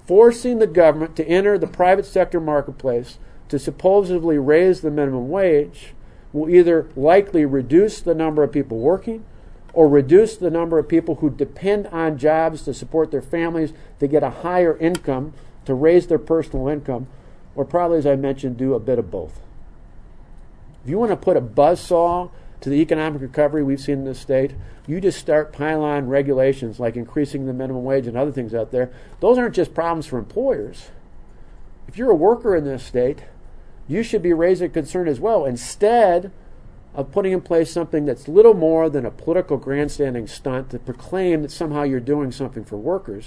forcing the government to enter the private sector marketplace to supposedly raise the minimum wage will either likely reduce the number of people working or reduce the number of people who depend on jobs to support their families to get a higher income, to raise their personal income, or probably, as I mentioned, do a bit of both. If you want to put a buzzsaw to the economic recovery we've seen in this state, you just start piling on regulations like increasing the minimum wage and other things out there. Those aren't just problems for employers. If you're a worker in this state, you should be raising concern as well, instead of putting in place something that's little more than a political grandstanding stunt to proclaim that somehow you're doing something for workers.